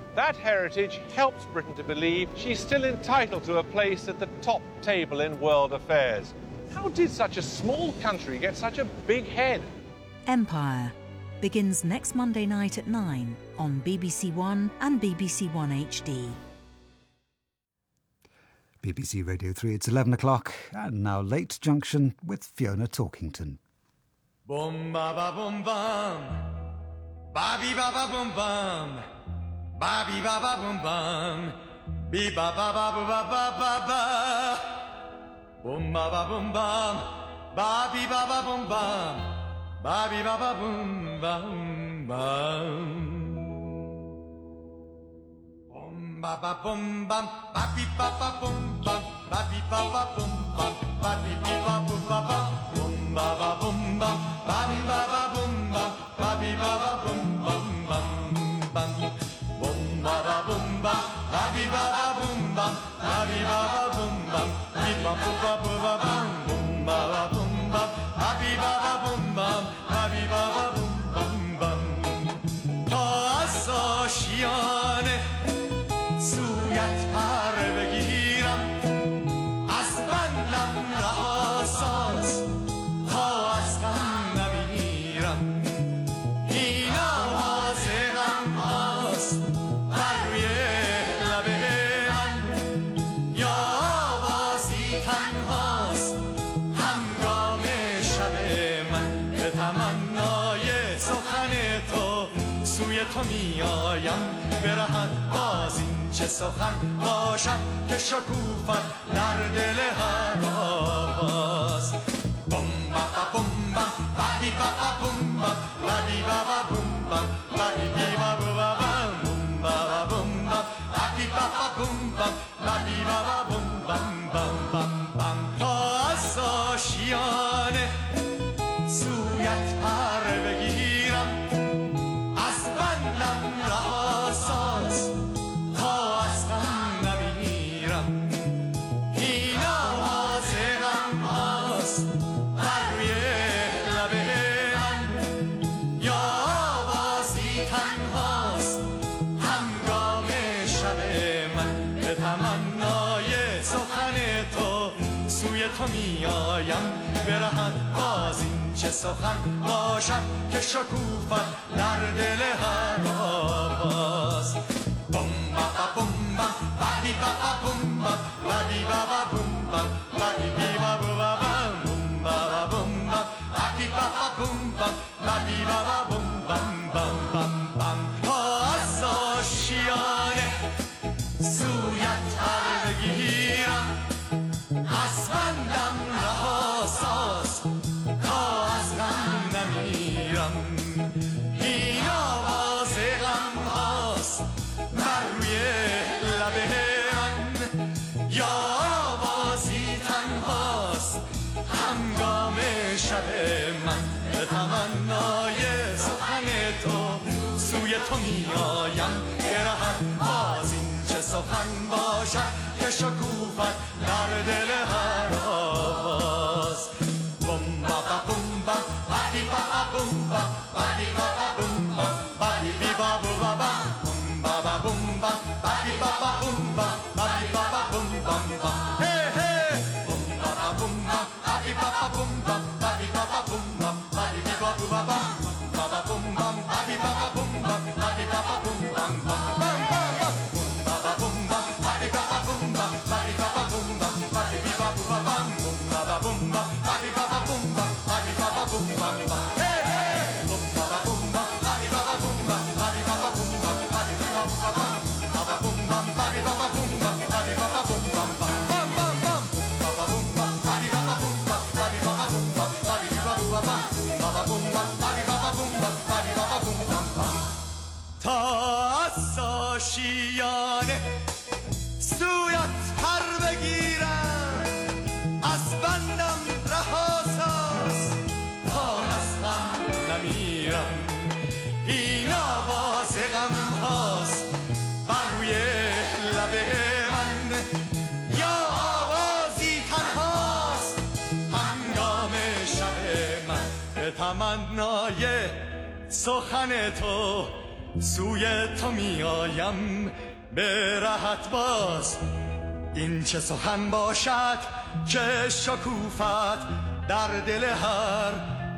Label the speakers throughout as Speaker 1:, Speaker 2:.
Speaker 1: That heritage helps Britain to believe she's still entitled to a place at the top table in world affairs. How did such a small country get such a big head?
Speaker 2: Empire begins next Monday night at 9 on BBC One and BBC One HD.
Speaker 3: BBC Radio 3, it's 11 o'clock, and now Late Junction with Fiona Talkington.
Speaker 4: Boom ba ba boom bum, ba bi ba ba boom bum, ba bi ba ba boom bum, bi ba ba ba ba ba ba ba ba. Boom ba ba boom bum, ba bi ba ba boom bum, ba bi ba ba boom bum bum. Ba ba bum bum, ba bi ba ba bum bum, ba bi ba ba bum bum, ba bi bi ba bum ba ba. Bum ba ba bum bum, ba bi ba ba bum bum, ba bi ba ba bum bum bum bum. Bum ba ba bum bum, ba bi ba ba bum bum, ba bi ba ba bum bum, bi ba bu ba bu ba bum. Bum ba ba bum bum, ba bi ba ba bum bum, ba bi ba ba bum bum bum. تا از آشیانه سویت پر بگیرم، از بندم رهاساز تا از غم نمیرم. این آواز غم هاست بر روی لب من، یا آوازی تنهاست همگام شب من. به تمنای سخن تو سوی تو میایم، برهد باز این چه سخن باشد که شکوفد در دل هر آواز. بوم با با بوم بام، بادی با با بوم بام، بادی با با بوم بام، بادی بی با بو با بام. بوم با با بوم بام، بادی با با بوم بام، بادی با با بوم بام بام بام بام. تا از آشیانه سویت پر بگیرم، از بندم رهاساز تا از غم نمیرم. این آواز غم هاست بر روی لب من، یا آوازی تنهاست همگام شب من. به تمنای سخن تو سوی تو میایم، برهد باز این چه سخن باشد که شکوفد در دل هر آواز. بوم با با بوم بام، بادی با با بوم بام، بادی با با بوم بام، بادی بی با بو با بام. بوم با با بوم بام، بادی با با بوم بام، بادی با با بوم بام بام بام بام. تا از آشیانه سویت پر بگیرم، از بندم رهاساز تا از غم نمیرم. این آواز غم هاست بر روی لب من، یا آوازی تنهاست همگام شب من. به تمنای سخن تو سوی تو میایم، برهد باز این چه سخن باشد که شکوفد در دل هر آواز. بوم با با بوم بام، بادی با با بوم بام، بادی با با بوم بام، بادی بی با بو با بام. بوم با با بوم بام، بادی با با بوم بام، بادی با با بوم بام بام. هی هی بوم با با بوم بام، بادی با با بوم بام، بادی با با بوم بام، بادی بی با بو با بام. با با بوم بام، بادی با با بوم بام، بادی با با بوم بام بام بام بام. بوم با با بوم بام، بادی با با بوم بام، بادی با با بوم بام، بادی بی با بو با بام. بوم با با بوم بام، بادی با با بوم بام، بادی با با بوم بام بام. هی هی بوم با با بوم بام، بادی با با بوم بام، بادی با با بوم بام، بادی بی با بو با بام. با با بوم بام، بادی با با بوم بام، بادی با با بوم بام بام بام بام بام. با با بوم بام، بادی با با بوم بام، بادی با با بوم بام، بادی بی با بو با بام. با با بوم بام، بادی با با بوم بام، بادی با با بوم بام بام. تا از آشیانه سویت پر بگیرم، از بندم رهاساز تا از غم نمیرم. این آواز غم هاست بر روی لب من، یا آوازی تنهاست هنگام شب من. به تمنای سخن تو سوی تو می آیم به راحت باز این چه سخن باشد که شکوفت در دل هر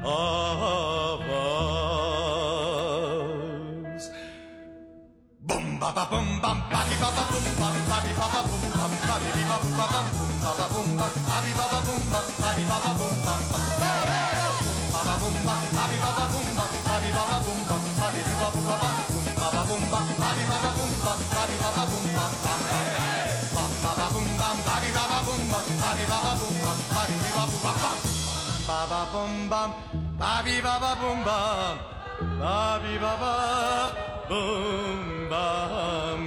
Speaker 4: آواز بوم بابا بوم بام بابی بابا بوم بام بابی بابا بوم بام بابی بابا بوم بام بابا بوم بام بابی بابا بوم بام بابی بابا بوم بام بابا بوم بام بابی بابا بوم بام بابی بابا بوم بام بابی بابا بوم بام بابا بوم بام بابی بابا بوم بام بابی بابا بوم بام بابا بوم بام بابی بابا بوم بام بابی بابا بوم بام بابی بابا بوم بام بابا بوم بام بابی بابا بوم بام بابی بابا boom bam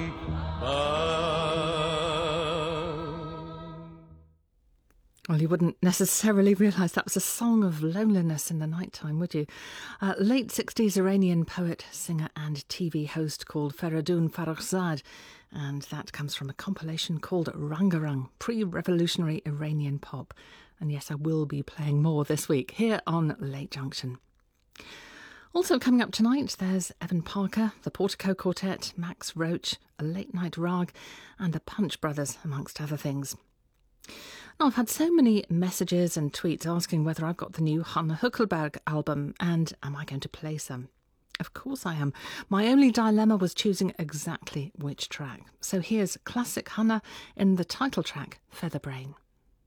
Speaker 4: bam.
Speaker 5: Well, you wouldn't necessarily realise that was a song of loneliness in the night time, would you? Late 60s Iranian poet, singer and TV host called Feridun Farrokhzad, and that comes from a compilation called Rangarang, pre-revolutionary Iranian pop. And yes, I will be playing more this week here on Late Junction. Also coming up tonight, there's Evan Parker, the Portico Quartet, Max Roach, a Late Night Rag, and the Punch Brothers, amongst other things. Now, I've had so many messages and tweets asking whether I've got the new Hanna Huckelberg album and am I going to play some? Of course I am. My only dilemma was choosing exactly which track. So here's classic Hanna in the title track, Featherbrain.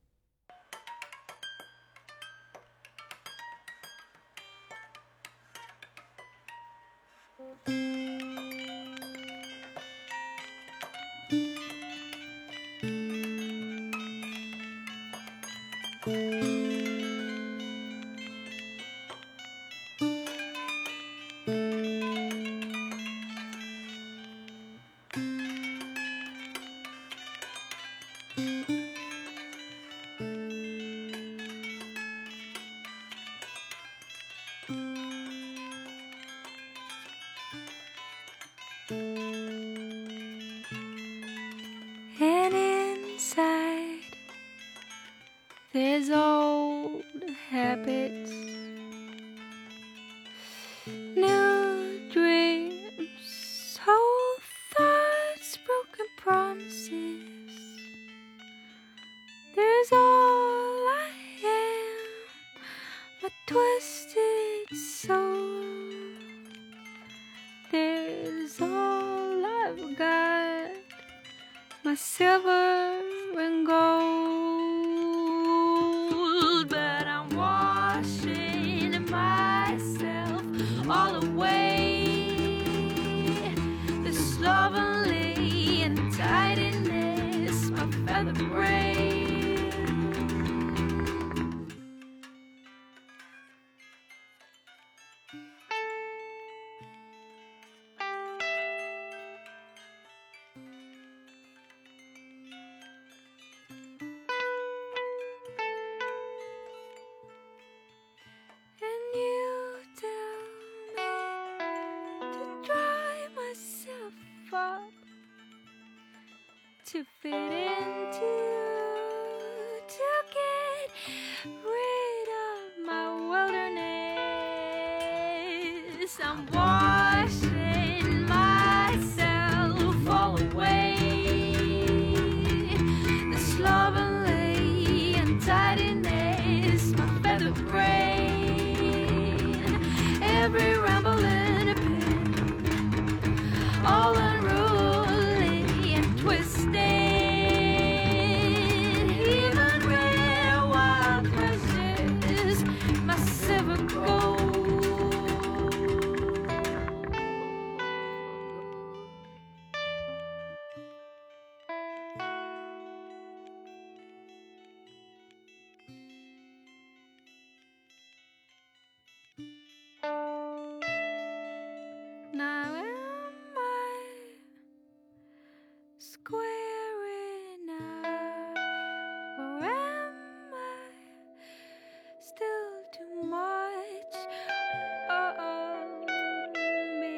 Speaker 6: And inside there's old habits, new dreams, old thoughts, broken promises. There's all I am, my twisted soul. There's all I've got, my silver and gold, but I'm washing myself all away. The slovenly and tidiness, my feather brain. To fit into, to get rid of my wilderness. I'm washing myself all away. The slovenly and tidiness, my feather brain. Every ramble in a pen, all unruly and twisted. Even rare wild pleasures, my silver gold. Now am I square enough, or am I still too much of me?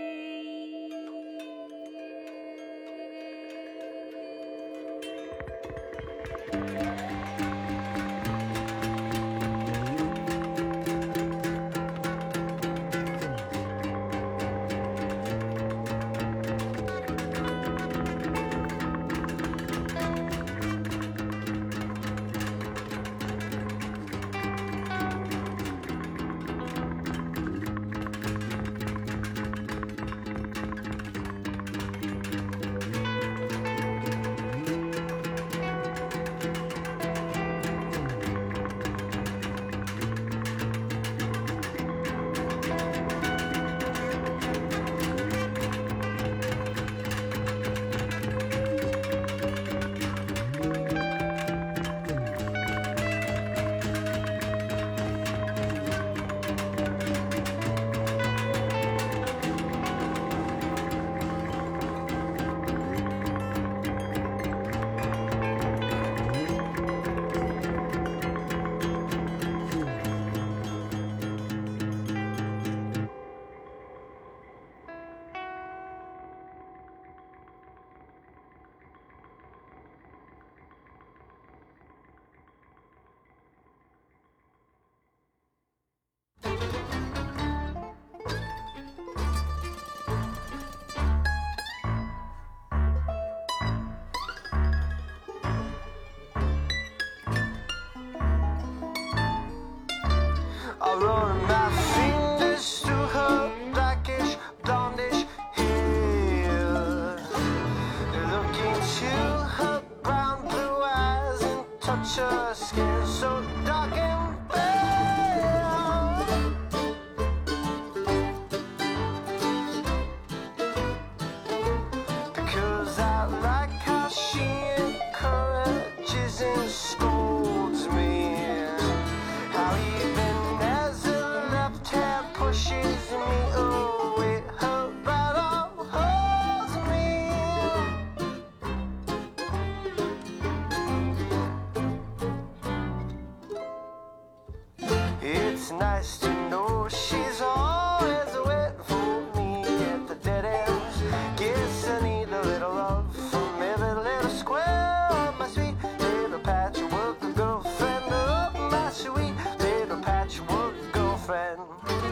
Speaker 7: It's nice to know she's always waiting for me at the dead ends. Guess I need a little love from every little square of my sweet little patchwork girlfriend. Oh, my sweet little patchwork girlfriend.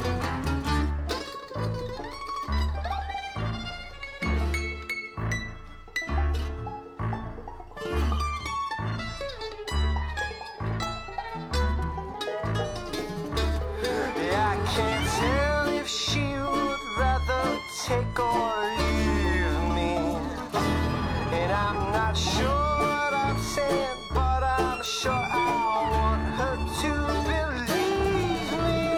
Speaker 7: Can't tell if she would rather take or leave me. And I'm not sure what I'm saying, but I'm sure I want her to believe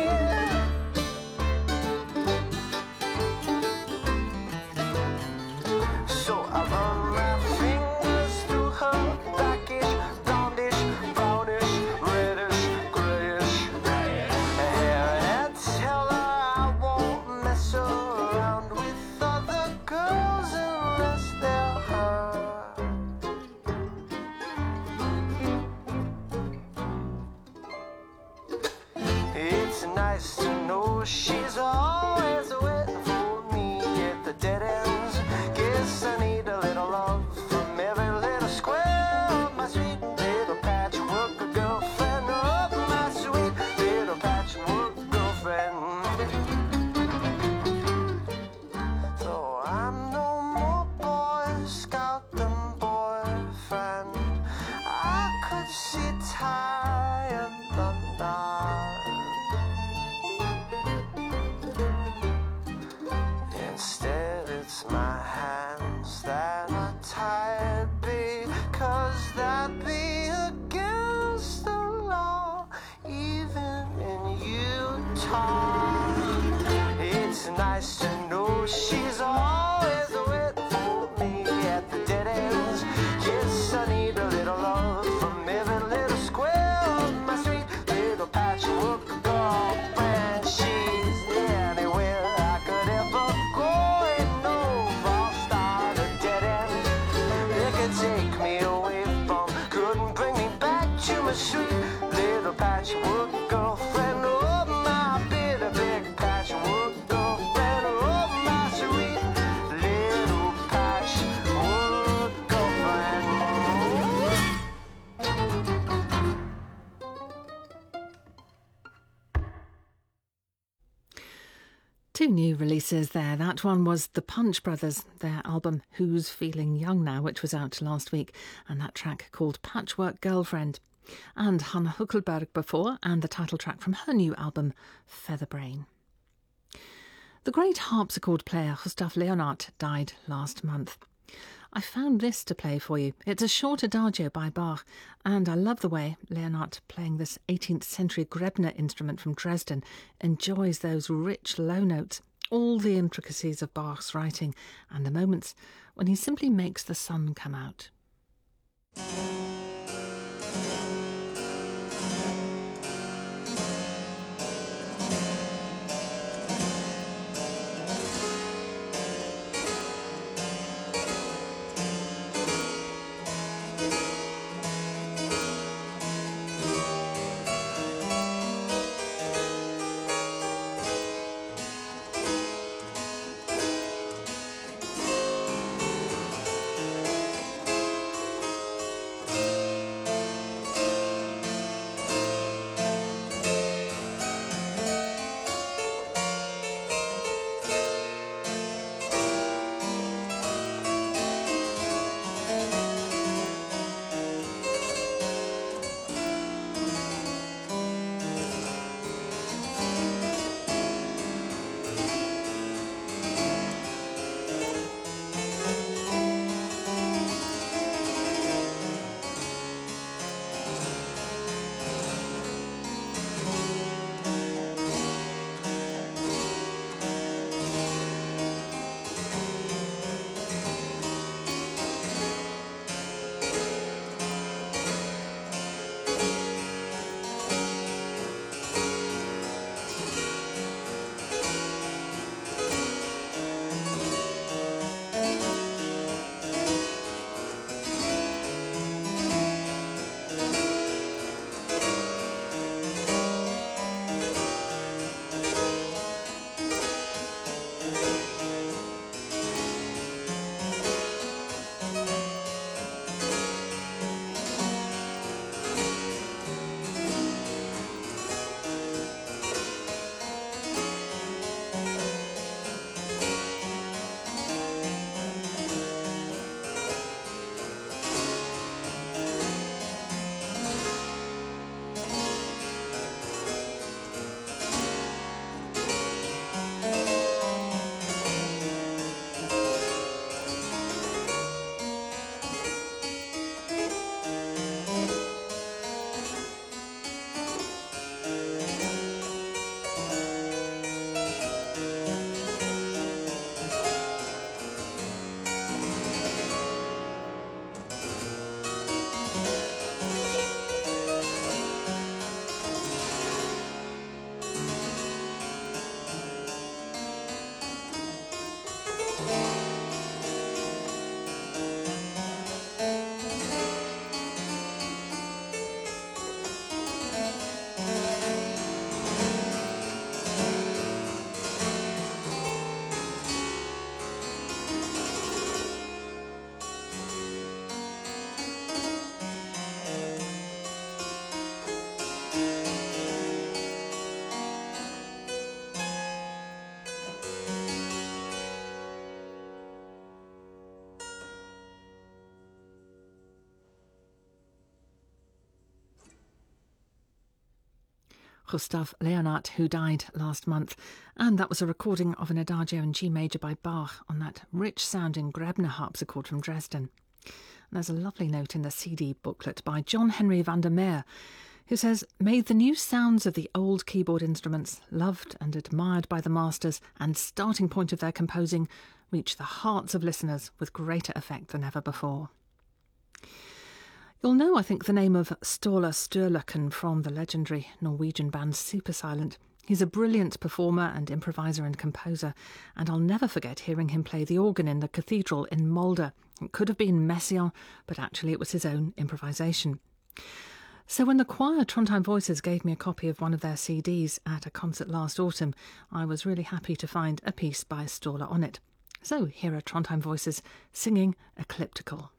Speaker 7: me. So I run my fingers through her blackish, blondish, brownish, reddish, grayish hair, and tell her I won't mess around with other girls unless they're her. It's nice to know she's always waiting for me at the dead ends. Guess I need a little love from every little square of my sweet little patchwork girlfriend. Oh, my sweet little patchwork girlfriend. So I'm no more Boy Scout than boyfriend. I could see tie in the knot. Instead, it's my hands that are tied, because that'd be against the law, even in Utah. It's nice to know she's always waiting for me at the dead ends. Yes, I need a little love from every little square of my sweet little patchwork girlfriend. She's anywhere I could ever go, and no ball star a dead end. It could take me away from, couldn't bring me back to my sweet little patchwork girlfriend. Oh, my bitter big patchwork girlfriend. Oh, my sweet little patchwork girlfriend.
Speaker 5: Two new releases there. That one was the Punch Brothers, their album Who's Feeling Young Now, which was out last week, and that track called Patchwork Girlfriend. And Hannah Huckelberg before, and the title track from her new album Featherbrain. The great harpsichord player Gustav Leonhardt died last month. I found this to play for you. It's a short adagio by Bach, and I love the way Leonhardt, playing this 18th century Grebner instrument from Dresden, enjoys those rich low notes, all the intricacies of Bach's writing, and the moments when he simply makes the sun come out. Gustav Leonhardt, who died last month. And that was a recording of an Adagio in G major by Bach on that rich-sounding Grebner harpsichord from Dresden. And there's a lovely note in the CD booklet by John Henry van der Meer, who says, "May the new sounds of the old keyboard instruments, loved and admired by the masters and starting point of their composing, reach the hearts of listeners with greater effect than ever before." You'll know, I think, the name of Ståle Sturlucken from the legendary Norwegian band Supersilent. He's a brilliant performer and improviser and composer, and I'll never forget hearing him play the organ in the cathedral in Molde. It could have been Messiaen, but actually it was his own improvisation. So when the choir Trondheim Voices gave me a copy of one of their CDs at a concert last autumn, I was really happy to find a piece by Ståle on it. So here are Trondheim Voices singing Ecliptical.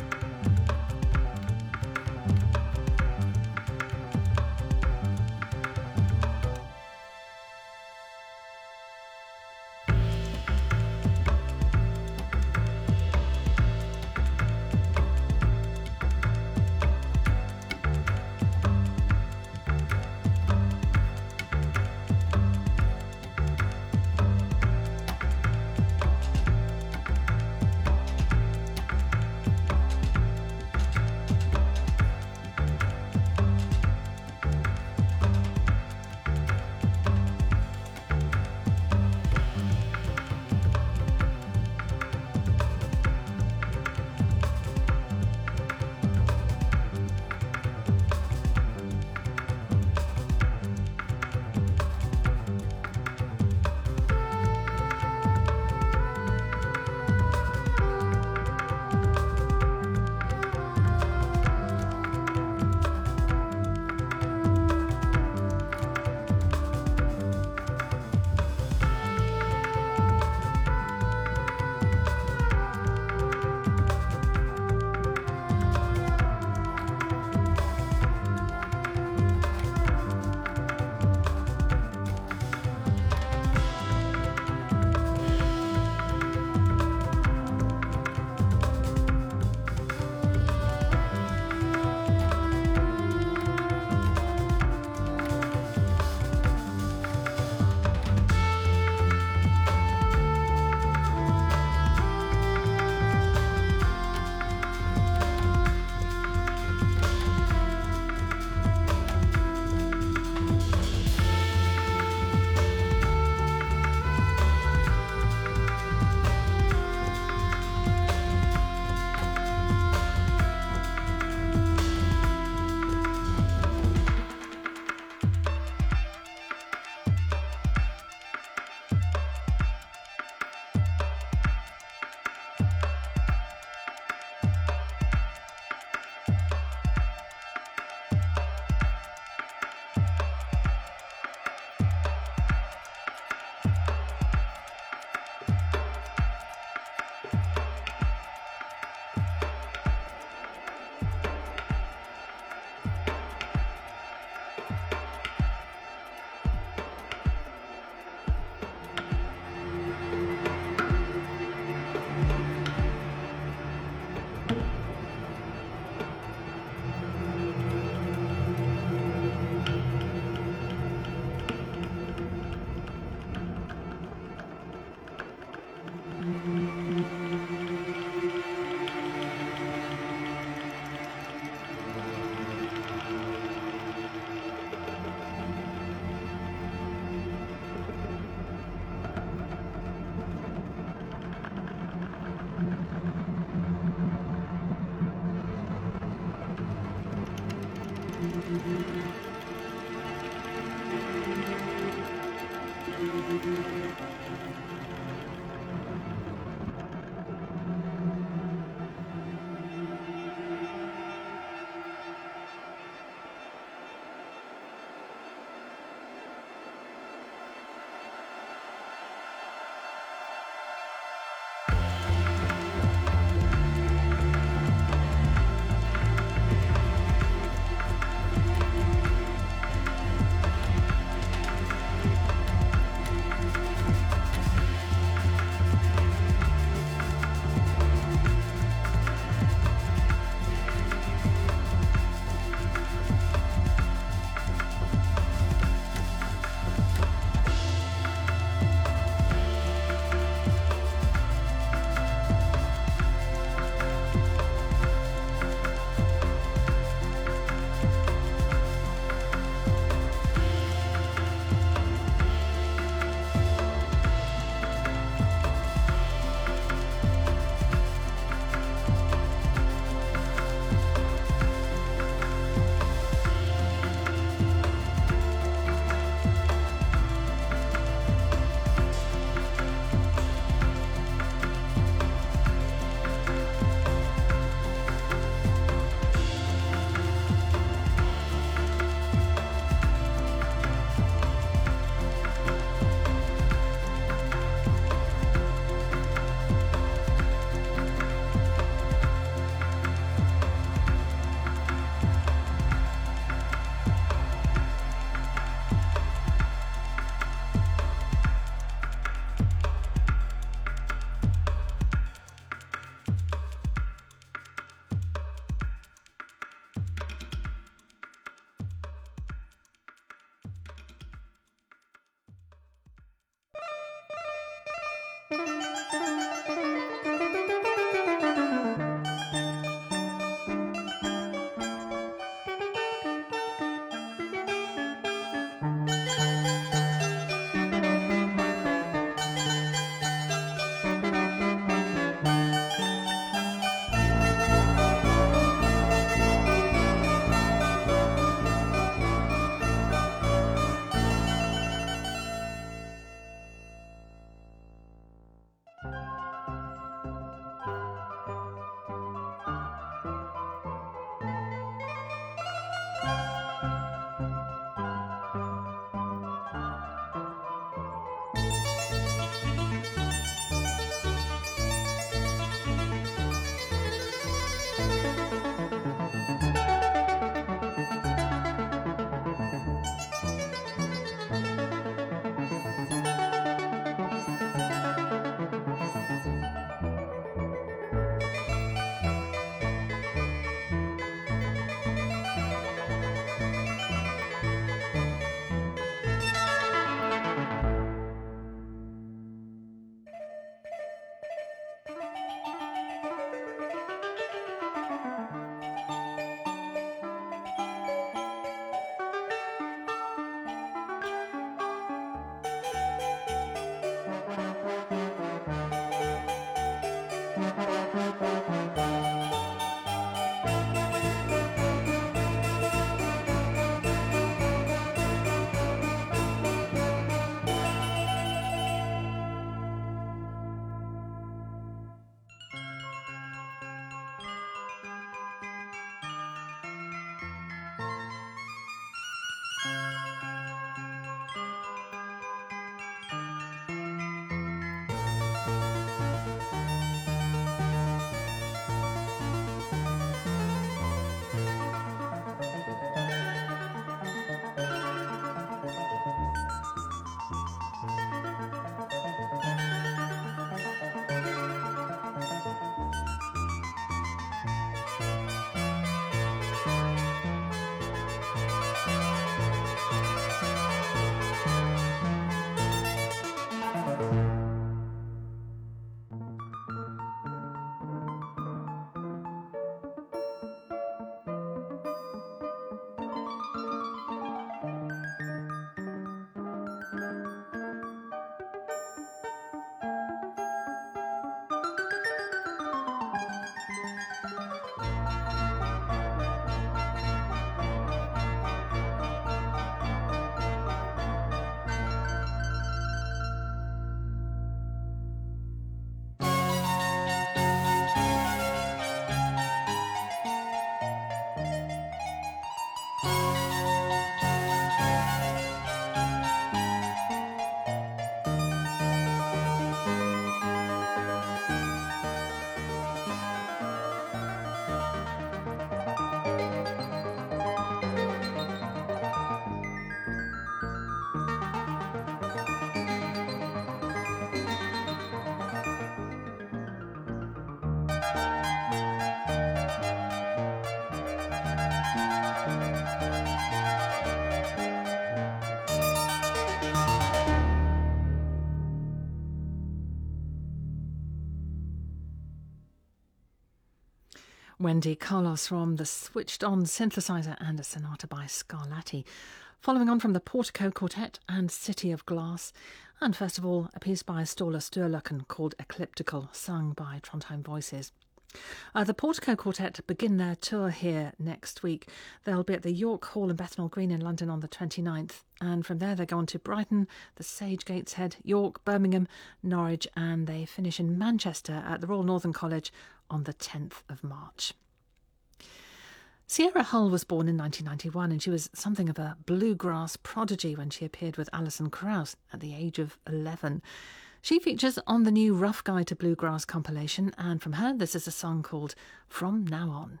Speaker 5: Wendy Carlos from the Switched On synthesizer and a sonata by Scarlatti. Following on from the Portico Quartet and City of Glass. And first of all, a piece by Ståle Sturlucken called Ecliptical, sung by Trondheim Voices. The Portico Quartet begin their tour here next week. They'll be at the York Hall in Bethnal Green in London on the 29th. And from there they go on to Brighton, the Sage Gateshead, York, Birmingham, Norwich, and they finish in Manchester at the Royal Northern College on the 10th of March. Sierra Hull was born in 1991 and she was something of a bluegrass prodigy when she appeared with Alison Krauss at the age of 11. She features on the new Rough Guide to Bluegrass compilation, and from her this is a song called From Now On.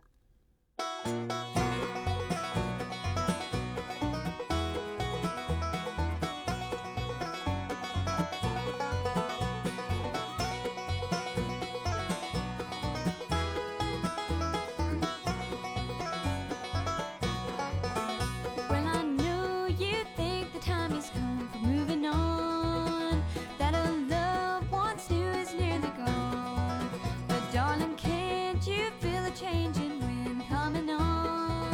Speaker 6: Darling, can't you feel a changing wind coming on?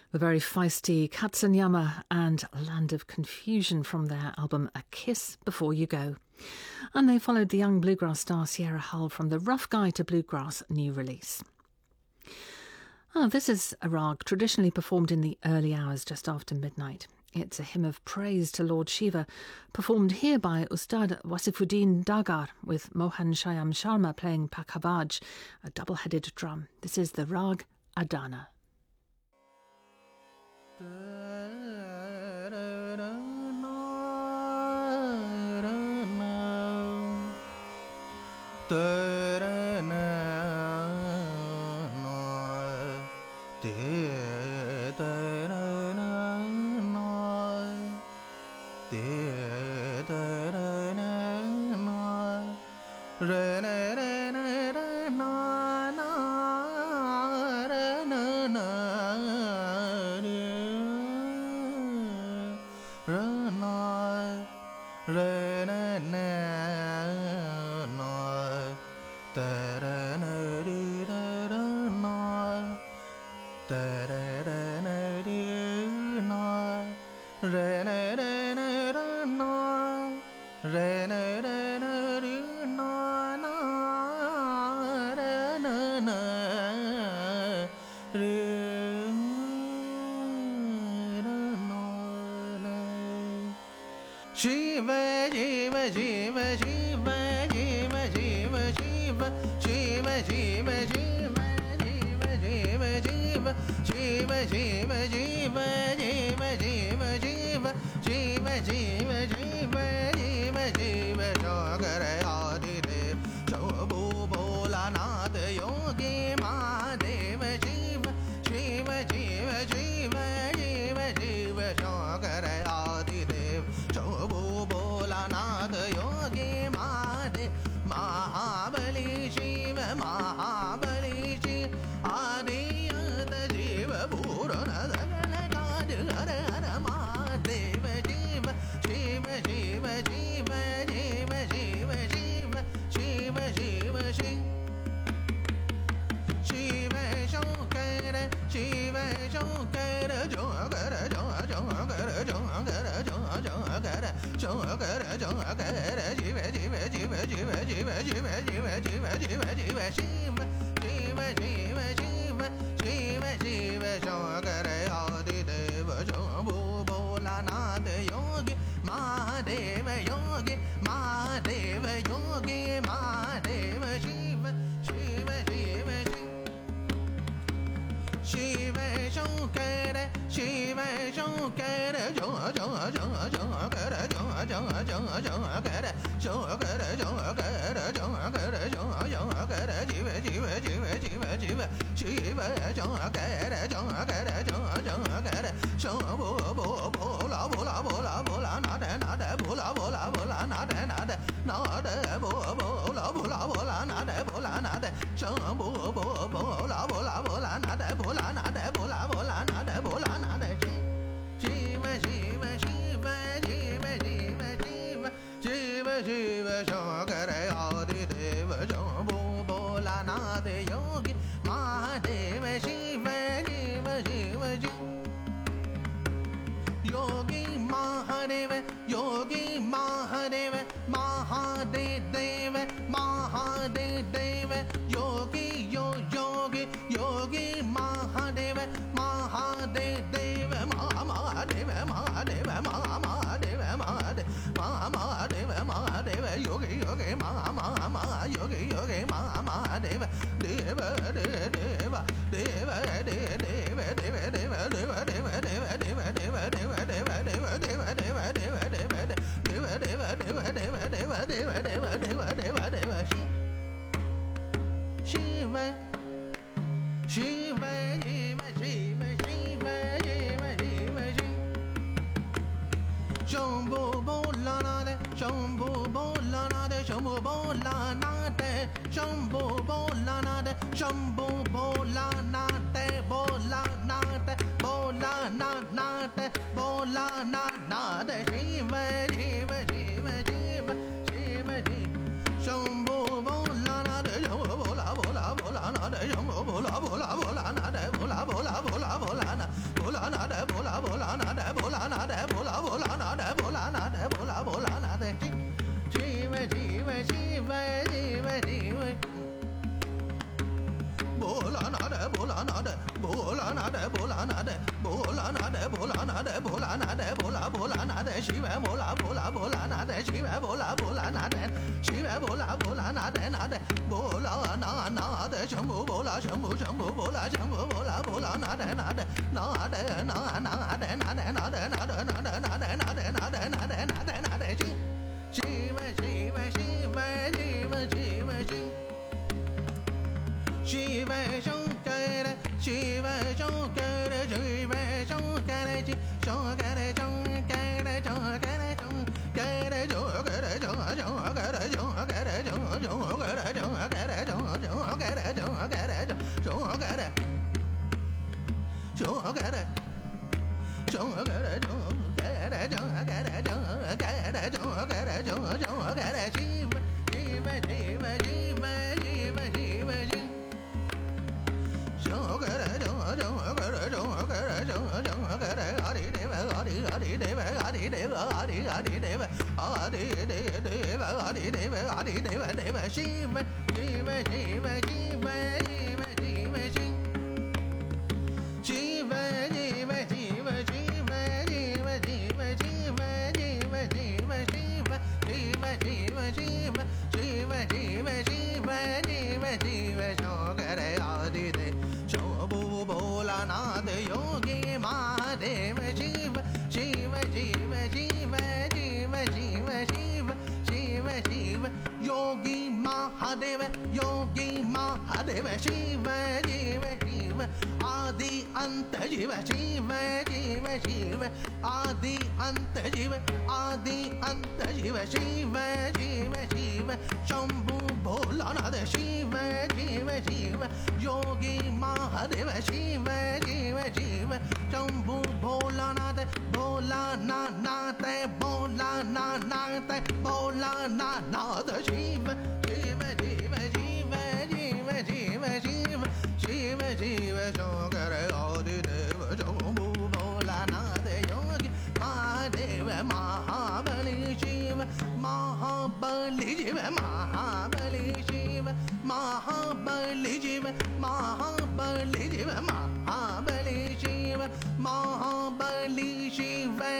Speaker 5: The very feisty Katsunyama and Land of Confusion from their album A Kiss Before You Go. And they followed the young bluegrass star Sierra Hull from the Rough Guy to Bluegrass new release. This is a rag traditionally performed in the early hours just after midnight. It's a hymn of praise to Lord Shiva, performed here by Ustad Wasifuddin Dagar, with Mohan Shyam Sharma playing pakhavaj, a double-headed drum. This is the rag Adana.
Speaker 4: Nath Bholanath Bhola Bholanath Shiva Bhola Bhola Bholanath Shiva Bhola Bholanath Shiva Bhola Bholanath Nath Bholanath Shambhu Bhola Shambhu Shambhu Bhola Shambhu Bhola Bholanath Nath Nath Shiva Shiva Shiva Shiva Shiva Shiva Shankara Shiva Shankara Shiva Shankara Shankara Shankara Shankara Shankara Shankara Shankara Yogi Mahadeva Shiva Shiva Shiva Adi Anta Shiva Shiva Shiva Shiva Adi Anta Shiva Adi Anta Shiva Shiva Shiva Shiva Shambhu Bholanath Shiva Shiva Shiva Yogi Mahadeva Shiva Shiva Shiva Shambhu Bholanath Bholanath Bholanath Bholanath Shiva Shiva Shiva Shiva Shiva Shiva Shiva Shiva Shiva Shankara Adideva Shambhu Bholanath Yogi Mahadeva Mahabali Shiva Mahabali Shiva Mahabali Shiva Mahabali Shiva Mahabali Shiva Mahabali Shiva Mahabali Shiva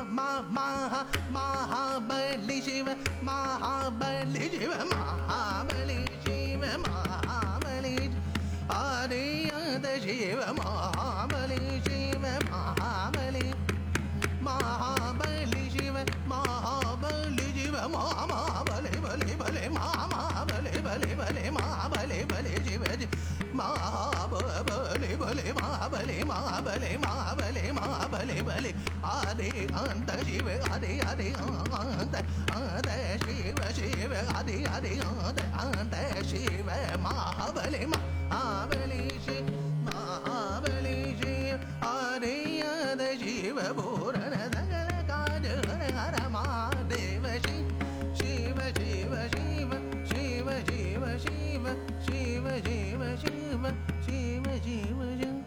Speaker 4: Mahabali Shiva Mahabali Shiva Mahabali Shiva Mahabali Adiyanta Shiva Mahabali Shiva Mahabali Mahabali Shiva Mahabali Shiva Mahabali Bali Bali Mahabali Bali Bali Mahabali Bali Shiva Mahabali Bali Mahabali Mahabali Mahabali Mahabali Bali Adi Anta Shiva Adi Adi Anta Anta Shiva Shiva Adi Adi Anta Anta Shiva Mahabali Mahabali Shiva Mahabali Shiva Adi Anta Shiva Purana Dagala Kajara Hara Mahadeva Shiva Shiva Shiva Shiva Shiva Shiva Shiva Shiva Shiva Shiva Shiva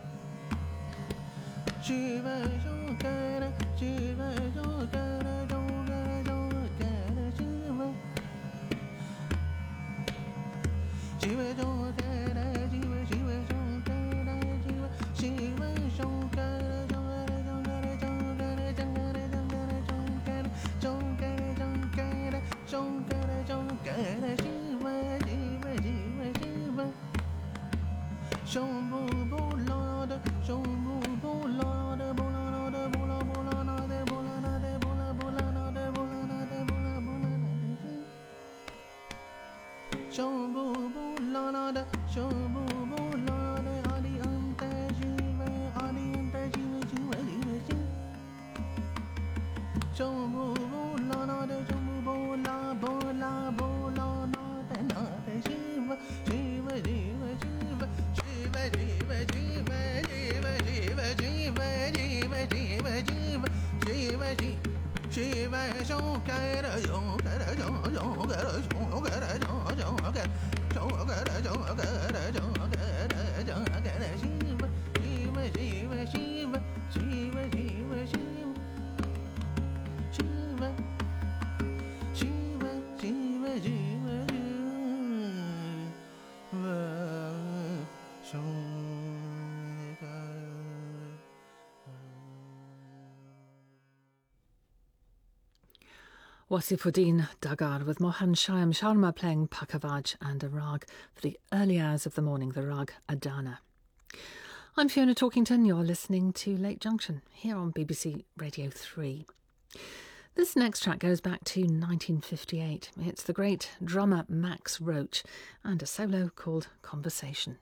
Speaker 4: Shiva Shankara Shiva Shankara Shankara Shiva Shiva Shankara Shiva Shiva Shankara Shiva Shiva Shankara Shankara Shankara Shankara Shankara Shankara Shiva Shiva Shiva Shiva Shambhu Bholanath Shambhu Bholanath Bholanath Bhola Bholanath Bholanath Bhola Bholanath Bholanath Bhola Bholanath Shambhu Bholanath Shambhu Bholanath Adi Anta Shiva Adi Anta Shiva Shiva Shiva Shiva Shambhu Bholanath Shambhu Bhola Bhola Bholanath Nath Shiva Shiva Shiva Shiva Shiva Shiva Shiva Shiva Shiva Shiva Shiva Shiva Shiva Shiva Shankara Shankara Shankara Shankara Shankara Shankara Shankara Shankara Shiva Shiva Shiva Shiva Shiva Shiva Shiva Shiva Shiva Shiva Shiva Shiva
Speaker 5: Wasifuddin Dagar with Mohan Shyam Sharma playing Pakavaj and a rag for the early hours of the morning, the rag Adana. I'm Fiona Talkington, you're listening to Late Junction here on BBC Radio 3. This next track goes back to 1958. It's the great drummer Max Roach and a solo called Conversation.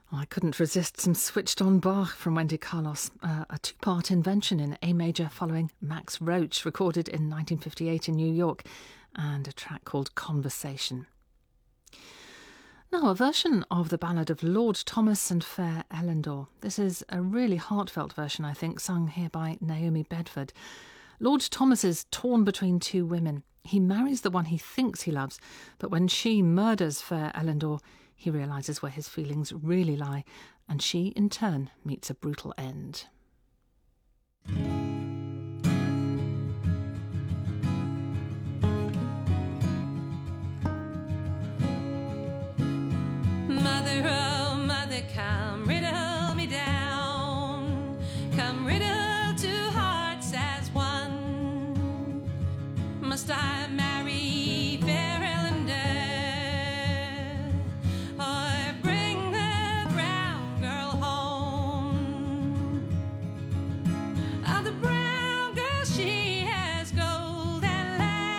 Speaker 5: I couldn't resist some switched-on Bach from Wendy Carlos, a two-part invention in A major following Max Roach, recorded in 1958 in New York, and a track called Conversation. Now, a version of the ballad of Lord Thomas and Fair Elendor. This is a really heartfelt version, I think, sung here by Naomi Bedford. Lord Thomas is torn between two women. He marries the one he thinks he loves, but when she murders Fair Elendor, he realises where his feelings really lie, and she, in turn, meets a brutal end.
Speaker 8: Mother, oh mother, come riddle me down. Come riddle two hearts as one. Must I marry Fair Elendor, or bring the brown girl home? Oh, the brown girl, she has gold and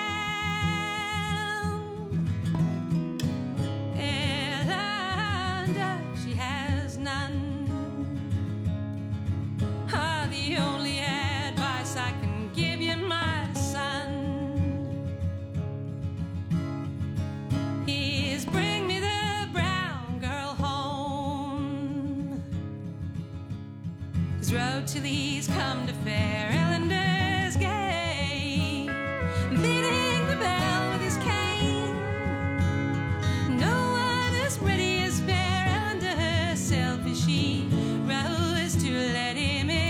Speaker 8: land. She has none. Ah, the only advice I can give you, my son, is bring me the brown girl home. His road till he's come to Fair Elendor's gate, beating the bell with his cane. No one is ready as Fair Elendor herself, as she rose to let him in.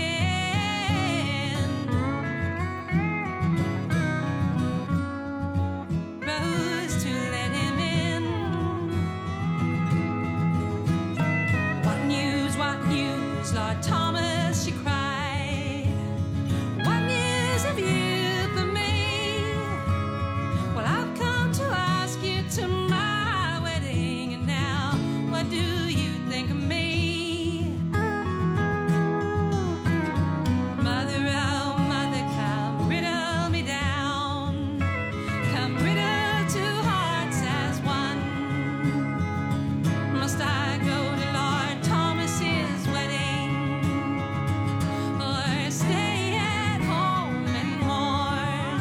Speaker 8: Rose to let him in. What news, Lord Thomas, she cried. What news have you for me? Well, I've come to ask you to my wedding, and now what do you think of me? Mother, oh mother, come riddle me down. Come riddle two hearts as one. Must I go to Lord Thomas's wedding, or stay at home and mourn?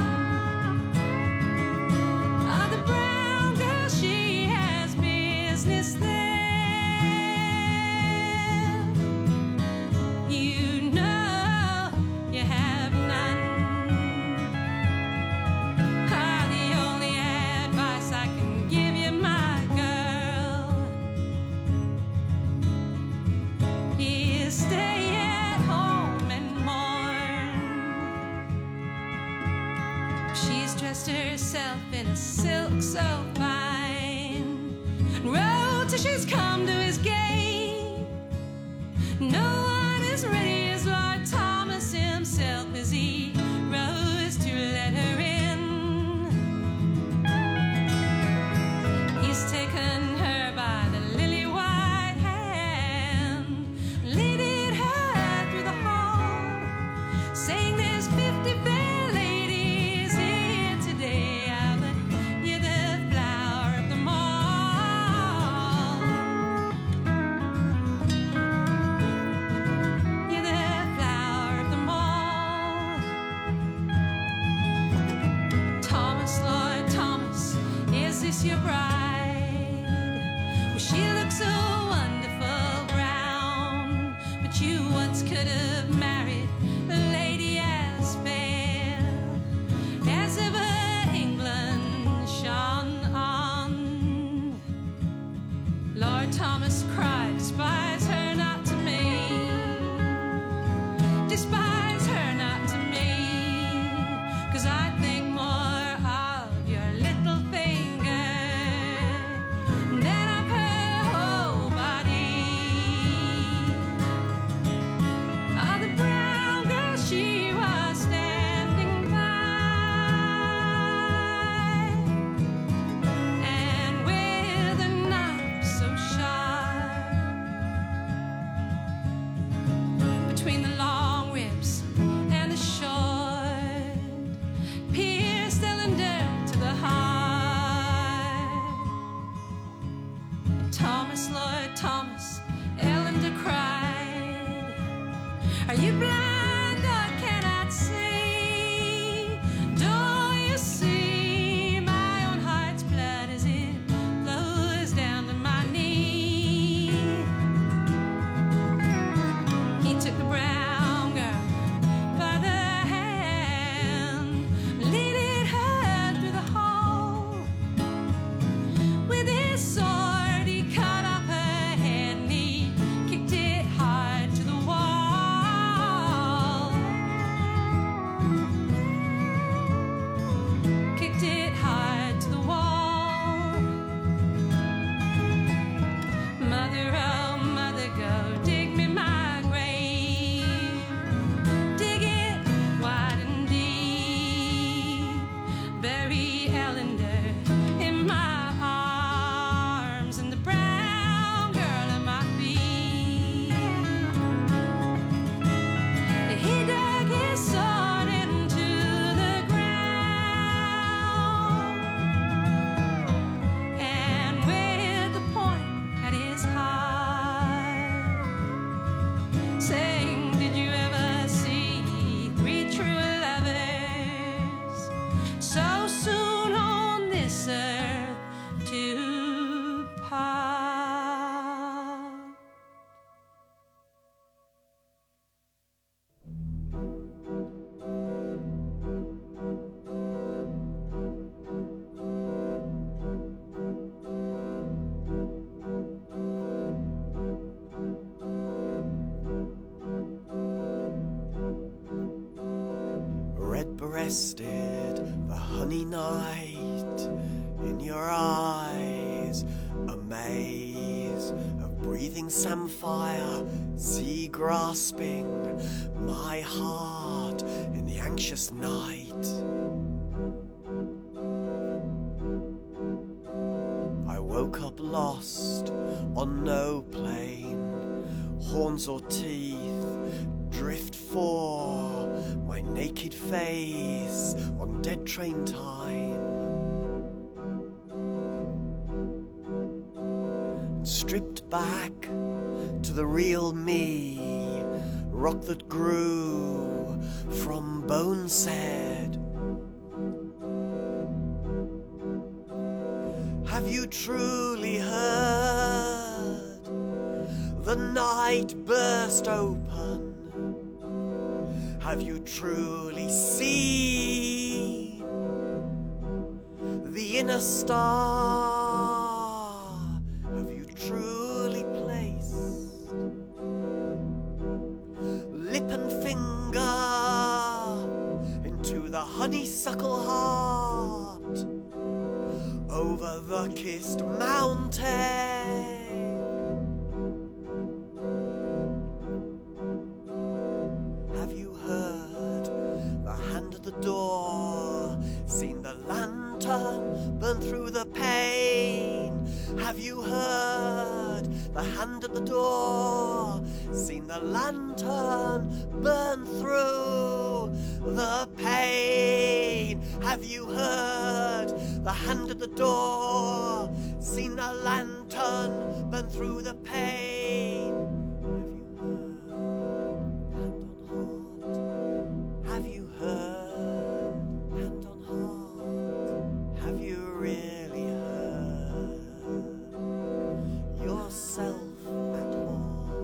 Speaker 8: Oh, the brown girl, she has business there. You know you have none. Ah, the only advice I can give you, my girl, is stay at home and mourn. She's dressed herself in a silk so fine, and rode till she's come to his gate. No one is ready as Lord Thomas himself, as he rose to let her in. He's taken her by the lily white hand, leading her through the hall, saying there's 50 fair ladies here today. Ah, but you're the flower of them all. You're the flower of them all. Thomas, Lord Thomas, is this your bride? Well, she looks so wonderful brown, but you once could have married a lady as fair as ever England shone on. Lord Thomas cried, despise her not to me. Despise her not to me, 'cause I think more of your little finger than of her whole body.
Speaker 7: breasted, the honey night in your eyes, a maze of breathing samphire, sea grasping my heart in the anxious night. I woke up lost on no plane, horns or teeth drift for my naked face on dead train time. Stripped back to the real me, rock that grew from bone said. Have you truly heard the night burst open? Have you truly seen the inner star? Have you truly placed lip and finger into the honeysuckle heart over the kissed mountain? Have you heard the hand at the door, seen the lantern burn through the pane? Have you heard the hand at the door, seen the lantern burn through the pane? Have you heard the hand at the door, seen the lantern burn through the pane? Have you heard, hand on heart, have you really heard yourself at heart?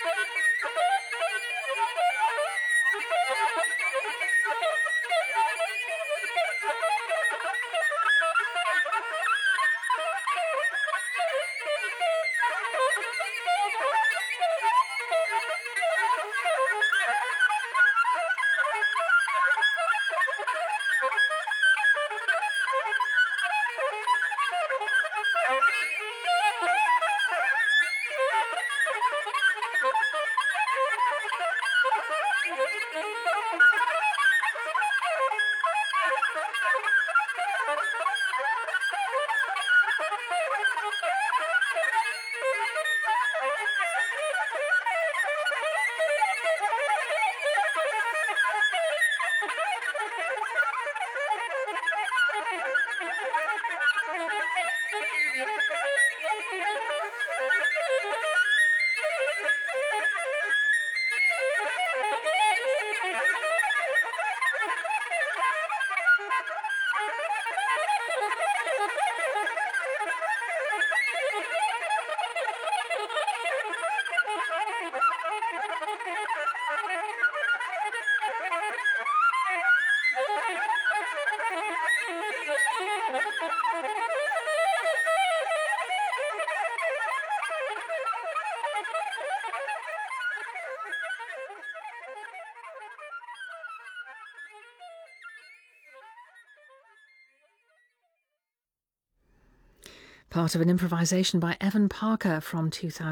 Speaker 5: Part of an improvisation by Evan Parker from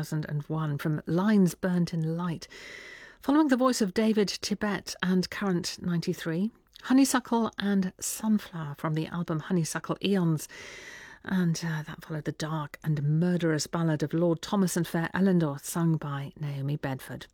Speaker 5: 2001 from Lines Burnt in Light. Following the voice of David Tibet and Current 93, Honeysuckle and Sunflower from the album Honeysuckle Eons. And that followed the dark and murderous ballad of Lord Thomas and Fair Elendor, sung by Naomi Bedford.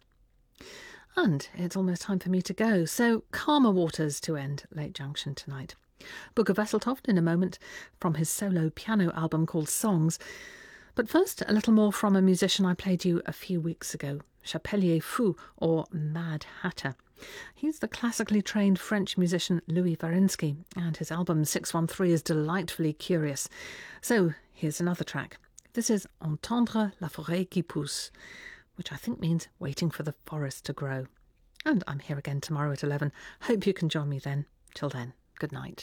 Speaker 5: And it's almost time for me to go, so calmer waters to end Late Junction tonight. Booker Vesseltoft in a moment from his solo piano album called Songs. But first, a little more from a musician I played you a few weeks ago, Chapelier Fou, or Mad Hatter. He's the classically trained French musician Louis Varinsky, and his album 613 is delightfully curious. So here's another track. This is Entendre la forêt qui pousse, which I think means waiting for the forest to grow. And I'm here again tomorrow at 11. Hope you can join me then. Till then, good night.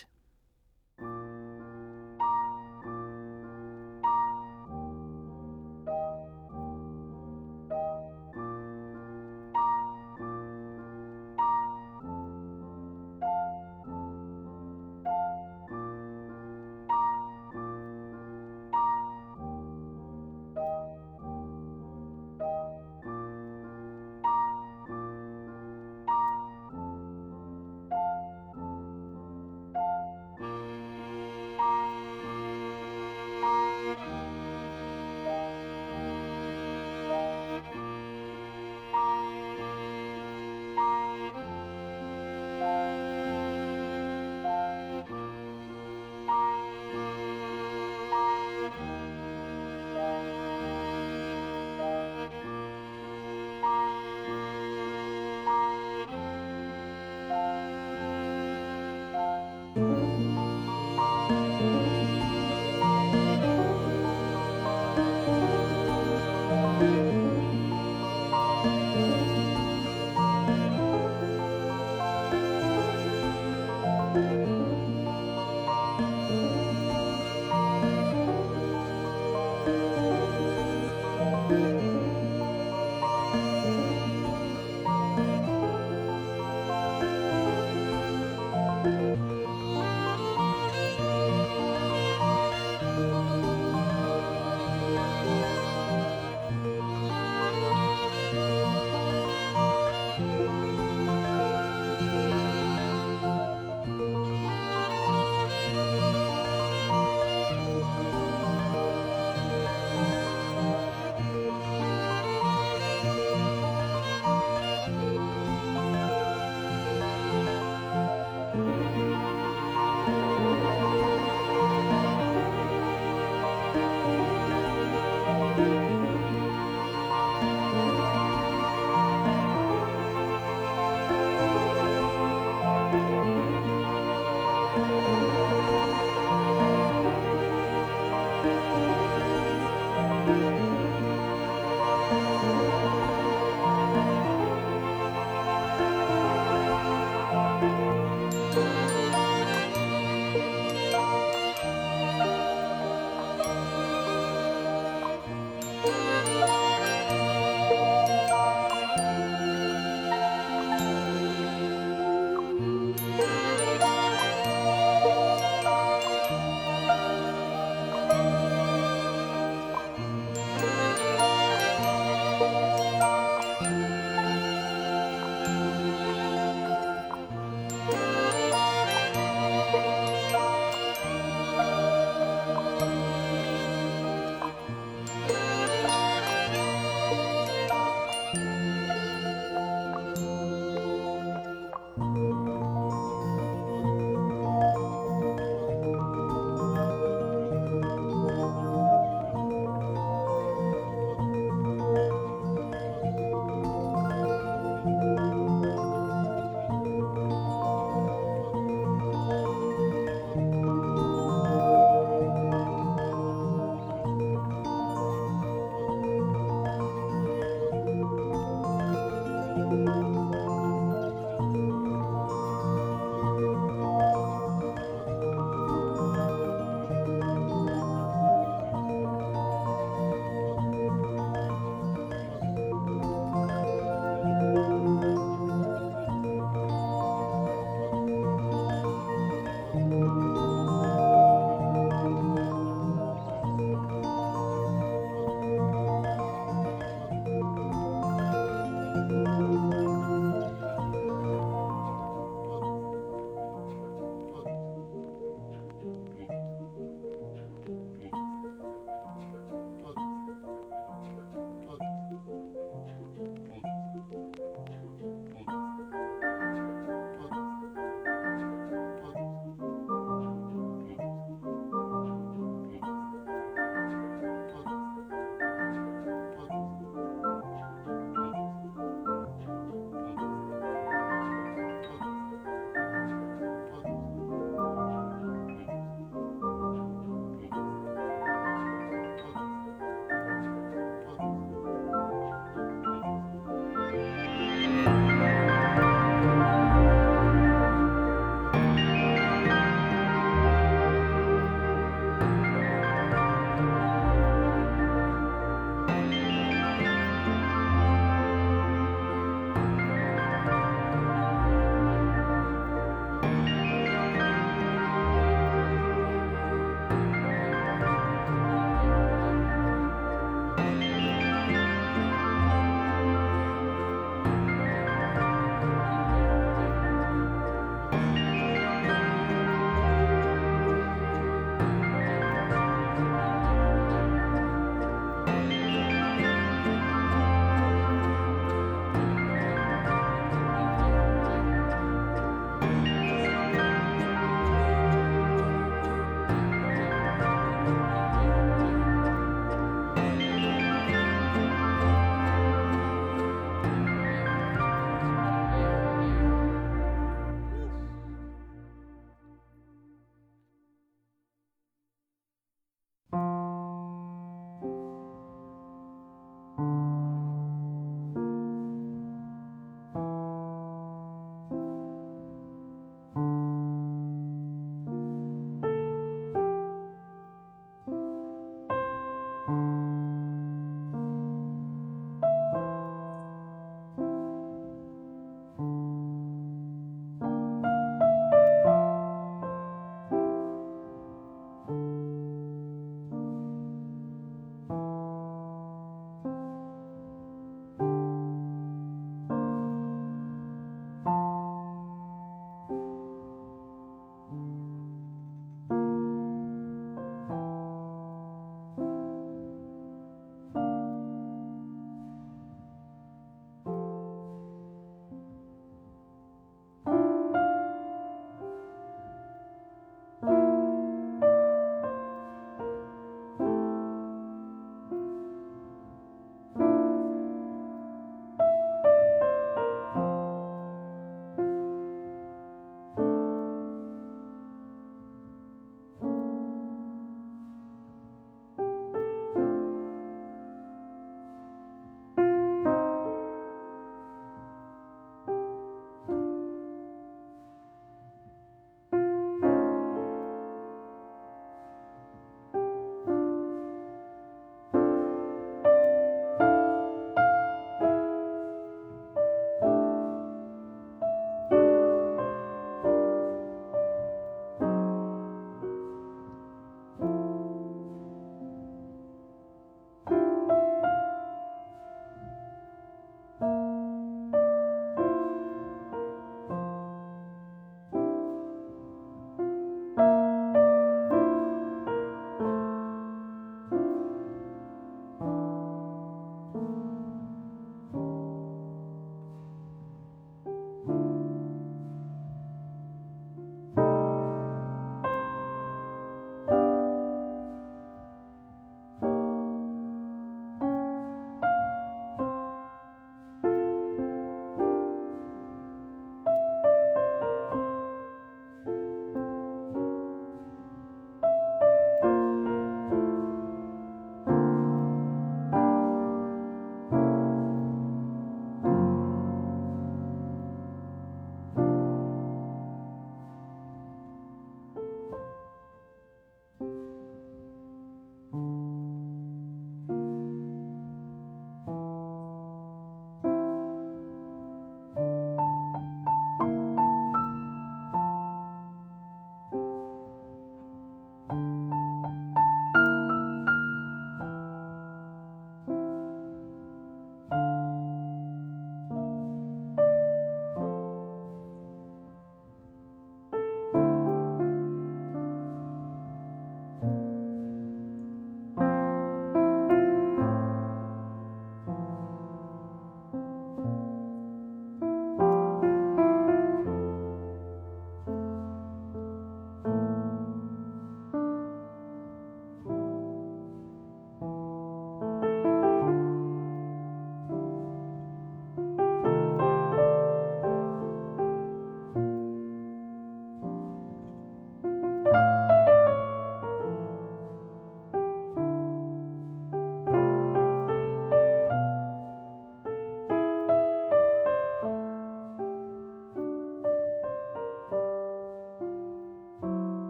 Speaker 6: you.